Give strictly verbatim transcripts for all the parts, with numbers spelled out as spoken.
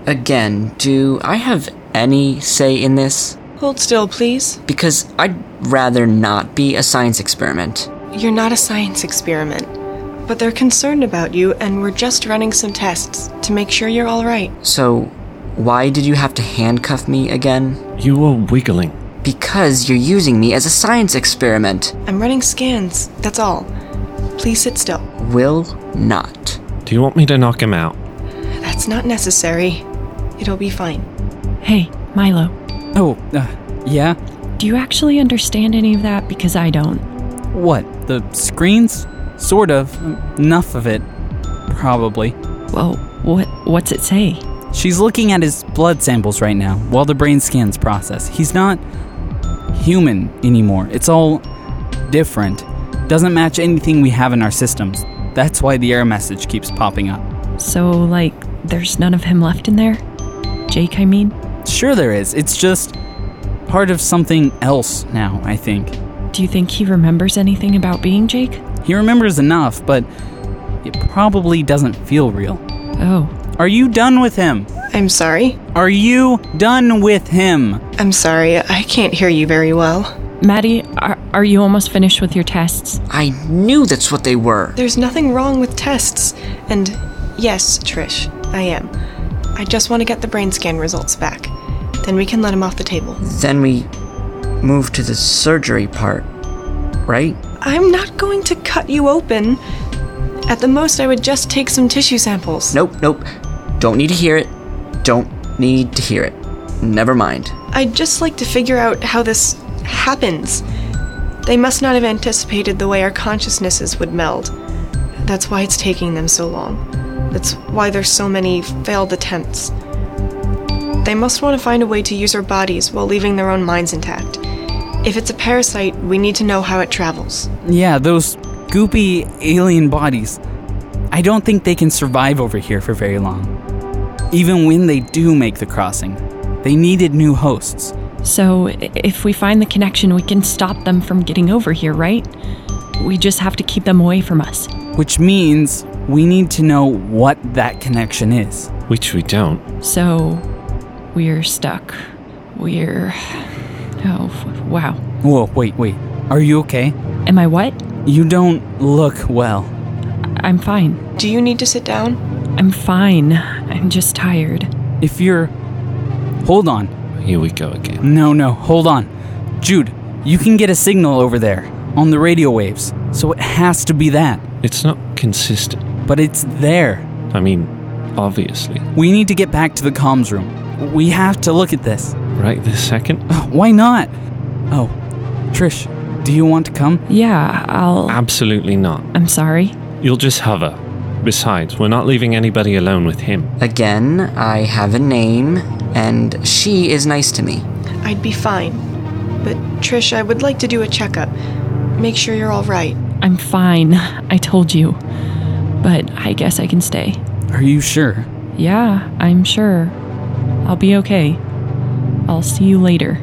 Again, do I have any say in this? Hold still, please. Because I'd rather not be a science experiment. You're not a science experiment. But they're concerned about you, and we're just running some tests to make sure you're all right. So, why did you have to handcuff me again? You were wiggling. Because you're using me as a science experiment. I'm running scans, that's all. Please sit still. Will not. Do you want me to knock him out? That's not necessary. It'll be fine. Hey, Milo. Oh, uh, yeah? Do you actually understand any of that? Because I don't. What, the screens? Sort of. Enough of it. Probably. Well, what what's it say? She's looking at his blood samples right now while the brain scans process. He's not human anymore. It's all different. Doesn't match anything we have in our systems. That's why the error message keeps popping up. So, like, there's none of him left in there? Jake, I mean? Sure there is. It's just part of something else now, I think. Do you think he remembers anything about being Jake? He remembers enough, but it probably doesn't feel real. Oh. Are you done with him? I'm sorry? Are you done with him? I'm sorry, I can't hear you very well. Maddie, are, are you almost finished with your tests? I knew that's what they were. There's nothing wrong with tests. And yes, Trish, I am. I just want to get the brain scan results back. Then we can let him off the table. Then we move to the surgery part, right? I'm not going to cut you open. At the most, I would just take some tissue samples. Nope, nope. Don't need to hear it. Don't need to hear it. Never mind. I'd just like to figure out how this happens. They must not have anticipated the way our consciousnesses would meld. That's why it's taking them so long. That's why there's so many failed attempts. They must want to find a way to use our bodies while leaving their own minds intact. If it's a parasite, we need to know how it travels. Yeah, those goopy alien bodies. I don't think they can survive over here for very long. Even when they do make the crossing, they needed new hosts. So, if we find the connection, we can stop them from getting over here, right? We just have to keep them away from us. Which means we need to know what that connection is. Which we don't. So, we're stuck. We're... Oh, wow. Whoa, wait, wait. Are you okay? Am I what? You don't look well. I'm fine. Do you need to sit down? I'm fine. I'm just tired. If you're... Hold on. Here we go again. No, no, hold on. Jude, you can get a signal over there, on the radio waves, so it has to be that. It's not consistent. But it's there. I mean, obviously. We need to get back to the comms room. We have to look at this. Right this second? Why not? Oh, Trish, do you want to come? Yeah, I'll... Absolutely not. I'm sorry. You'll just hover. Besides, we're not leaving anybody alone with him. Again, I have a name, and she is nice to me. I'd be fine. But, Trish, I would like to do a checkup. Make sure you're all right. I'm fine. I told you. But I guess I can stay. Are you sure? Yeah, I'm sure. I'll be okay. I'll see you later.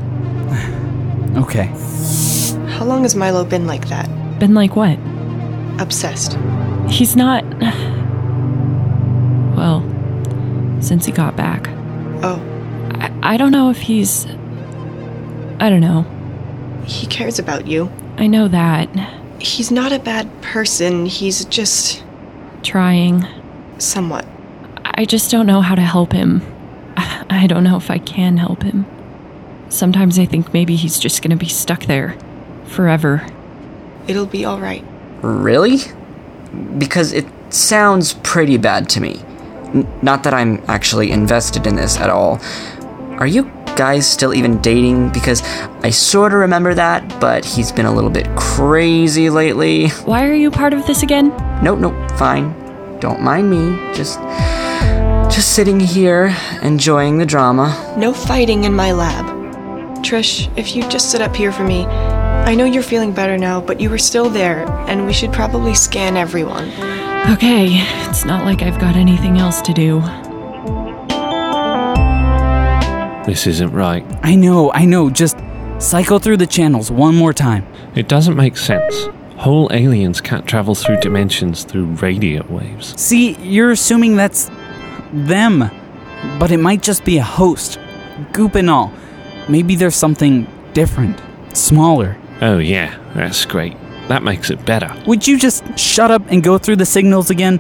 Okay. How long has Milo been like that? Been like what? Obsessed. He's not... Well, since he got back. Oh. I, I don't know if he's... I don't know. He cares about you. I know that. He's not a bad person. He's just... Trying. Somewhat. I just don't know how to help him. I don't know if I can help him. Sometimes I think maybe he's just gonna be stuck there. Forever. It'll be all right. Really? Because it sounds pretty bad to me. N- not that I'm actually invested in this at all. Are you guys still even dating? Because I sort of remember that, but he's been a little bit crazy lately. Why are you part of this again? Nope, nope, fine. Don't mind me. Just... Just sitting here, enjoying the drama. No fighting in my lab. Trish, if you just sit up here for me. I know you're feeling better now, but you were still there, and we should probably scan everyone. Okay, it's not like I've got anything else to do. This isn't right. I know, I know, just cycle through the channels one more time. It doesn't make sense. Whole aliens can't travel through dimensions through radio waves. See, you're assuming that's them. but it might just be a host. Goop and all. Maybe there's something different, smaller. Oh yeah, that's great. That makes it better. Would you just shut up and go through the signals again?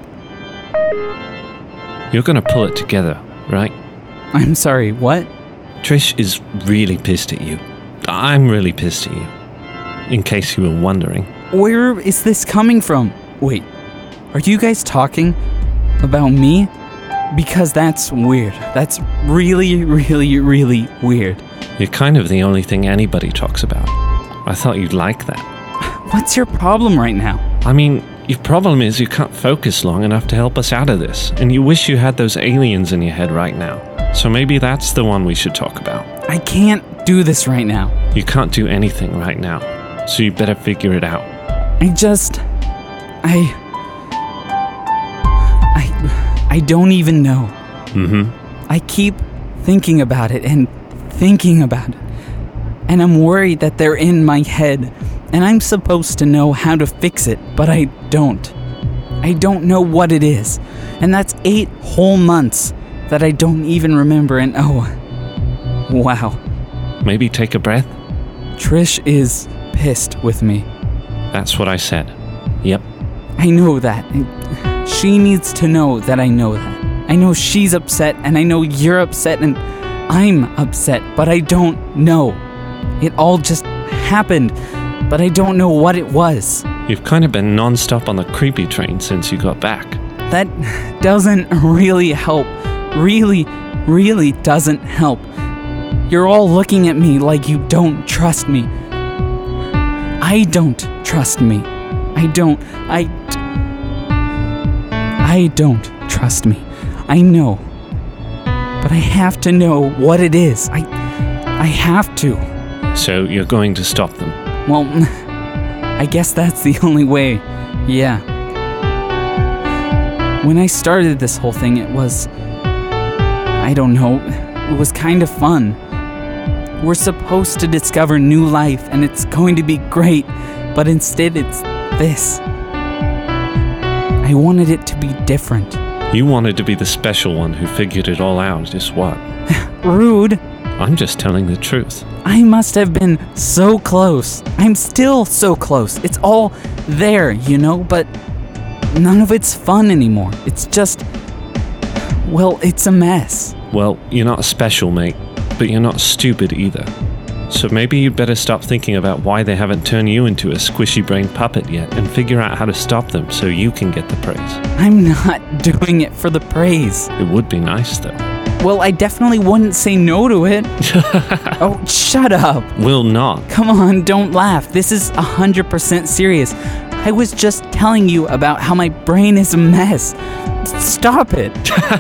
You're gonna pull it together, right? I'm sorry, what? Trish is really pissed at you. I'm really pissed at you. In case you were wondering. Where is this coming from? Wait, are you guys talking about me? Because that's weird. That's really, really, really weird. You're kind of the only thing anybody talks about. I thought you'd like that. What's your problem right now? I mean, your problem is you can't focus long enough to help us out of this, and you wish you had those aliens in your head right now. So maybe that's the one we should talk about. I can't do this right now. You can't do anything right now, so you better figure it out. I just... I... I... I don't even know. Mm-hmm. I keep thinking about it and thinking about it. And I'm worried that they're in my head, and I'm supposed to know how to fix it, but I don't. I don't know what it is. And that's eight whole months that I don't even remember, and oh... Wow. Maybe take a breath? Trish is pissed with me. That's what I said. Yep. I know that. She needs to know that I know that. I know she's upset, and I know you're upset, and I'm upset, but I don't know. It all just happened, but I don't know what it was. You've kind of been non-stop on the creepy train since you got back. That doesn't really help. Really, really doesn't help. You're all looking at me like you don't trust me. I don't trust me. I don't. I. I don't trust me. I know. But I have to know what it is. I. I have to. So you're going to stop them? Well, I guess that's the only way. Yeah. When I started this whole thing, it was... I don't know. It was kind of fun. We're supposed to discover new life, and it's going to be great, but instead it's this. I wanted it to be different. You wanted to be the special one who figured it all out, is what? Rude. I'm just telling the truth. I must have been so close. I'm still so close. It's all there, you know, but none of it's fun anymore. It's just... Well, it's a mess. Well, you're not special, mate, but you're not stupid either. So maybe you'd better stop thinking about why they haven't turned you into a squishy-brained puppet yet and figure out how to stop them so you can get the praise. I'm not doing it for the praise. It would be nice, though. Well, I definitely wouldn't say no to it. Oh, shut up. Will not. Come on, don't laugh. This is one hundred percent serious. I was just telling you about how my brain is a mess. Stop it.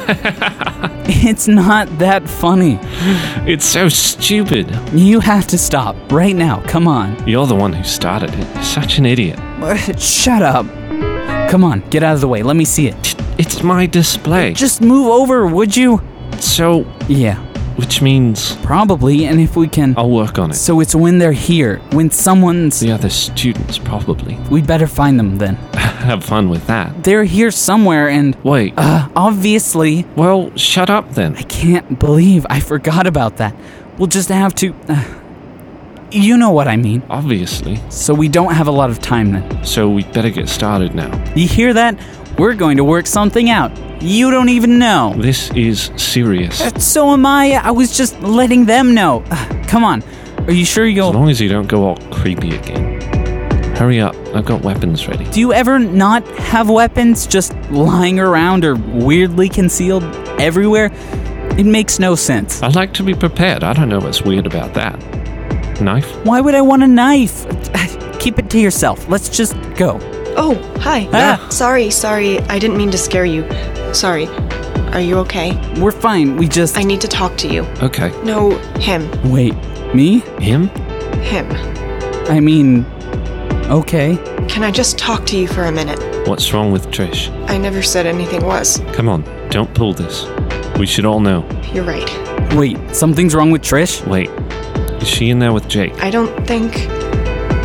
It's not that funny. It's so stupid. You have to stop right now. Come on. You're the one who started it. You're such an idiot. Shut up. Come on, get out of the way. Let me see it. It's my display. Just move over, would you? So... Yeah. Which means... Probably, and if we can... I'll work on it. So it's when they're here, when someone's... The other students, probably. We'd better find them, then. Have fun with that. They're here somewhere, and... Wait. Uh, obviously... Well, shut up, then. I can't believe I forgot about that. We'll just have to... Uh, you know what I mean. Obviously. So we don't have a lot of time, then. So we'd better get started now. You hear that? We're going to work something out. You don't even know. This is serious. Uh, so am I. I was just letting them know. Uh, come on. Are you sure you'll... As long as you don't go all creepy again. Hurry up. I've got weapons ready. Do you ever not have weapons just lying around or weirdly concealed everywhere? It makes no sense. I like to be prepared. I don't know what's weird about that. Knife? Why would I want a knife? Keep it to yourself. Let's just go. Oh, hi. Ah. Sorry, sorry. I didn't mean to scare you. Sorry. Are you okay? We're fine. We just... I need to talk to you. Okay. No, him. Wait. Me? Him? Him. I mean... Okay. Can I just talk to you for a minute? What's wrong with Trish? I never said anything was. Come on. Don't pull this. We should all know. You're right. Wait. Something's wrong with Trish? Wait. Is she in there with Jake? I don't think...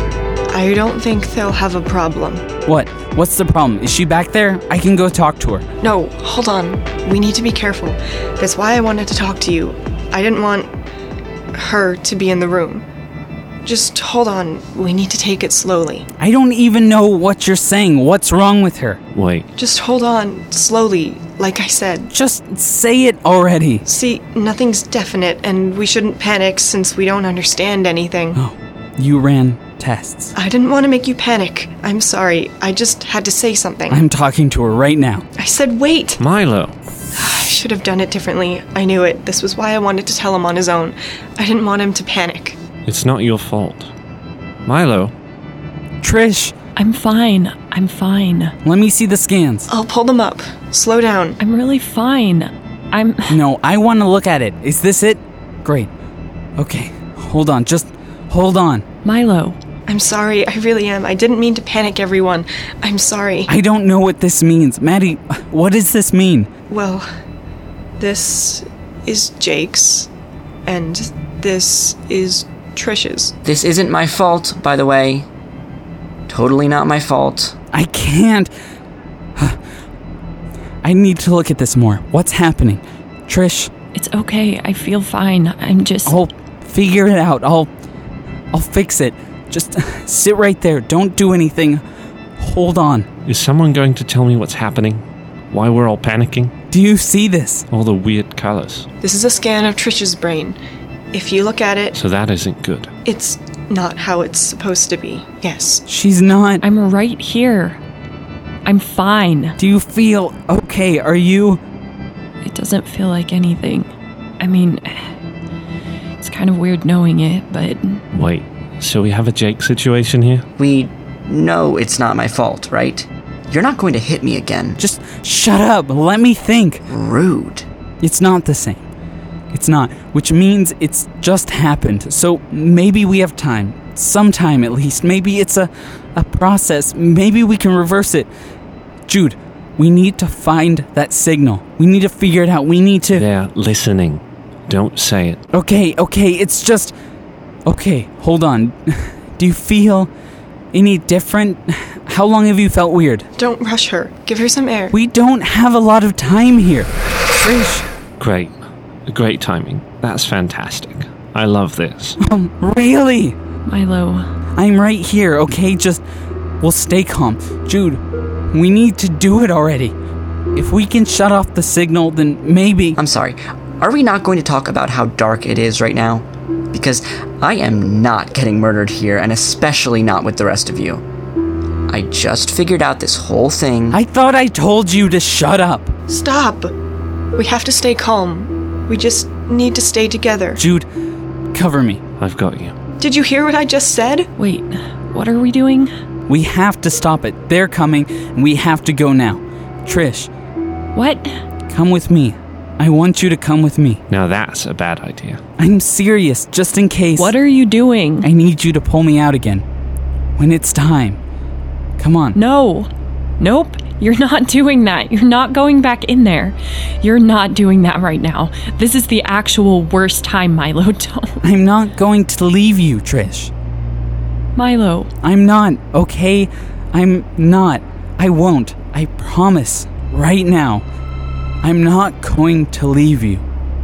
I don't think they'll have a problem. What? What's the problem? Is she back there? I can go talk to her. No, hold on. We need to be careful. That's why I wanted to talk to you. I didn't want her to be in the room. Just hold on. We need to take it slowly. I don't even know what you're saying. What's wrong with her? Wait, Just hold on, slowly, like I said. Just say it already. See, nothing's definite, and we shouldn't panic since we don't understand anything. Oh, you ran tests. I didn't want to make you panic. I'm sorry. I just had to say something. I'm talking to her right now. I said wait! Milo. I should have done it differently. I knew it. This was why I wanted to tell him on his own. I didn't want him to panic. It's not your fault. Milo. Trish, I'm fine. I'm fine. let me see the scans. I'll pull them up. Slow down. I'm really fine. I'm. No, I want to look at it. Is this it? Great. Okay, hold on. Just hold on. Milo. I'm sorry. I really am. I didn't mean to panic everyone. I'm sorry. I don't know what this means. Maddie, what does this mean? Well, this is Jake's, and this is Trish's. This isn't my fault, by the way. Totally not my fault. I can't. I need to look at this more. What's happening? Trish, It's okay. I feel fine. I'm just. I'll figure it out. I'll I'll fix it. Just sit right there. Don't do anything. Hold on. Is someone going to tell me what's happening? Why we're all panicking? Do you see this? All the weird colors. This is a scan of Trish's brain. If you look at it, So that isn't good. it's not how it's supposed to be. Yes. She's not. I'm right here. I'm fine. Do you feel okay? Are you? It doesn't feel like anything. I mean, it's kind of weird knowing it, but Wait, so we have a Jake situation here? We know it's not my fault, right? You're not going to hit me again. Just shut up. Let me think. Rude. It's not the same. It's not, which means it's just happened. So maybe we have time. Some time at least. Maybe it's a, a process. Maybe we can reverse it. Jude, we need to find that signal. We need to figure it out. We need to... They're listening. Don't say it. Okay, okay, it's just... Okay, hold on. Do you feel any different? How long have you felt weird? Don't rush her. Give her some air. We don't have a lot of time here. Trish, Great. Great timing. That's fantastic. I love this. um, really? Milo. I'm right here, okay? Just, we'll stay calm. Jude, we need to do it already. If we can shut off the signal, then maybe... I'm sorry. Are we not going to talk about how dark it is right now? Because I am not getting murdered here, and especially not with the rest of you. I just figured out this whole thing. I thought I told you to shut up. Stop. We have to stay calm. We just need to stay together. Jude, cover me. I've got you. Did you hear what I just said? Wait, what are we doing? We have to stop it. They're coming, and we have to go now. Trish, What? come with me. I want you to come with me. Now that's a bad idea. I'm serious, just in case. What are you doing? I need you to pull me out again. When it's time. Come on. No. Nope. You're not doing that. You're not going back in there. You're not doing that right now. This is the actual worst time, Milo. Don't. I'm not going to leave you, Trish. Milo. I'm not, okay? I'm not. I won't. I promise. Right now. I'm not going to leave you.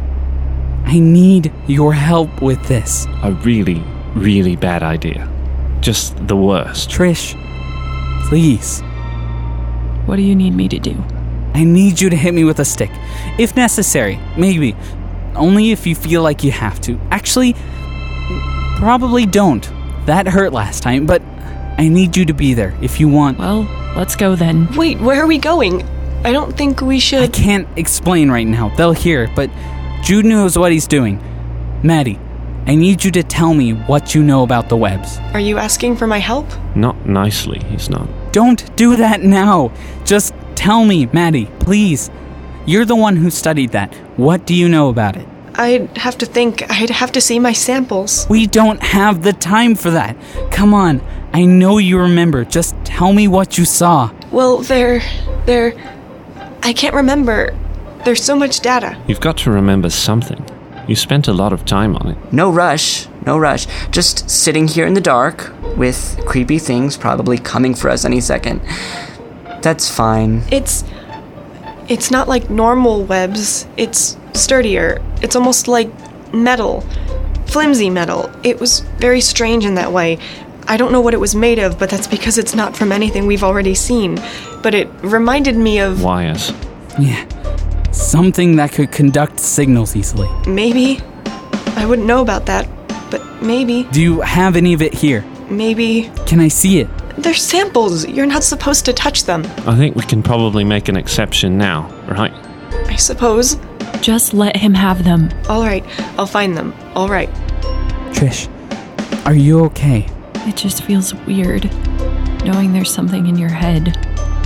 I need your help with this. A really, really bad idea. Just the worst. Trish, please. What do you need me to do? I need you to hit me with a stick. If necessary, maybe. Only if you feel like you have to. Actually, probably don't. That hurt last time, but I need you to be there if you want. Well, let's go then. Wait, where are we going? I don't think we I should... can't explain right now. They'll hear, but Jude knows what he's doing. Maddie, I need you to tell me what you know about the webs. Are you asking for my help? Not nicely, he's not. Don't do that now. Just tell me, Maddie, please. You're the one who studied that. What do you know about it? I'd have to think. I'd have to see my samples. We don't have the time for that. Come on. I know you remember. Just tell me what you saw. Well, they're... they're... I can't remember. There's so much data. You've got to remember something. You spent a lot of time on it. No rush, no rush. Just sitting here in the dark with creepy things probably coming for us any second. That's fine. It's... It's not like normal webs. It's sturdier. It's almost like metal. Flimsy metal. It was very strange in that way. I don't know what it was made of, but that's because it's not from anything we've already seen. But it reminded me of... Wires. Yeah. Something that could conduct signals easily. Maybe. I wouldn't know about that, but maybe. Do you have any of it here? Maybe. Can I see it? They're samples. You're not supposed to touch them. I think we can probably make an exception now, right? I suppose. Just let him have them. All right, I'll find them. All right. Trish, are you okay? It just feels weird, knowing there's something in your head.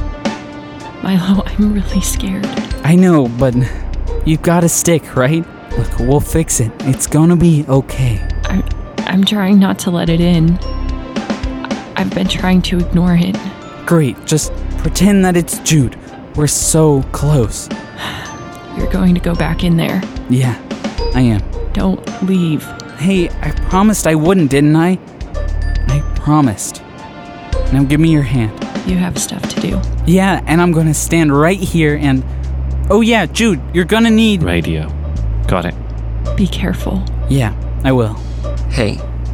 Milo, I'm really scared. I know, but you've got a stick, right? Look, we'll fix it. It's gonna be okay. I'm, I'm trying not to let it in. I've been trying to ignore it. Great, just pretend that it's Jude. We're so close. You're going to go back in there. Yeah, I am. Don't leave. Hey, I promised I wouldn't, didn't I? I promised. Now give me your hand. You have stuff to do. Yeah, and I'm gonna stand right here and... Oh yeah, Jude, you're gonna need... Radio. Got it. Be careful. Yeah, I will. Hey,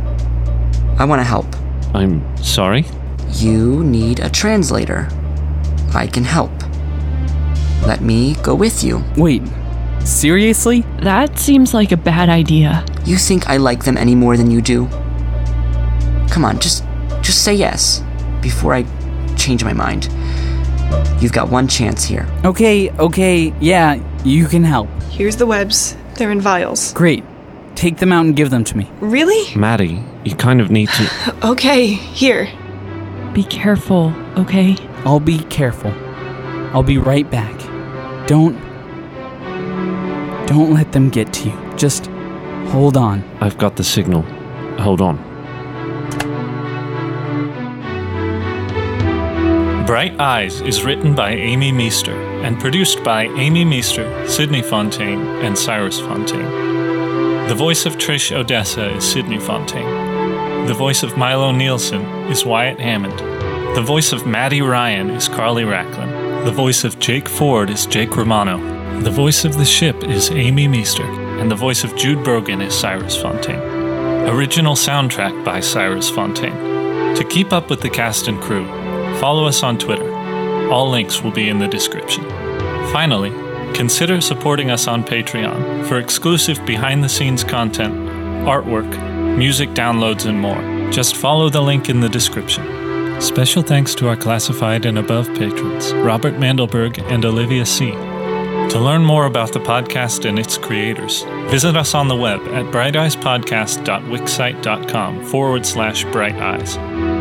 I want to help. I'm sorry? You need a translator. I can help. Let me go with you. Wait, seriously? That seems like a bad idea. You think I like them any more than you do? Come on, just just say yes before I change my mind. You've got one chance here. Okay, okay, yeah, you can help. Here's the webs. They're in vials. Great. Take them out and give them to me. Really? Maddie, you kind of need to... Okay, here. Be careful, okay? I'll be careful. I'll be right back. Don't... Don't let them get to you. Just hold on. I've got the signal. Hold on. Bright Eyes is written by Amy Meester and produced by Amy Meester, Sydney Fontaine, and Cyrus Fontaine. The voice of Trish Odessa is Sydney Fontaine. The voice of Milo Nielsen is Wyatt Hammond. The voice of Maddie Ryan is Carly Racklin. The voice of Jake Ford is Jake Romano. The voice of the ship is Amy Meester. And the voice of Jude Brogan is Cyrus Fontaine. Original soundtrack by Cyrus Fontaine. To keep up with the cast and crew, follow us on Twitter. All links will be in the description. Finally, consider supporting us on Patreon for exclusive behind-the-scenes content, artwork, music downloads, and more. Just follow the link in the description. Special thanks to our classified and above patrons, Robert Mandelberg and Olivia C. To learn more about the podcast and its creators, visit us on the web at brighteyespodcast.wixsite.com forward slash brighteyes.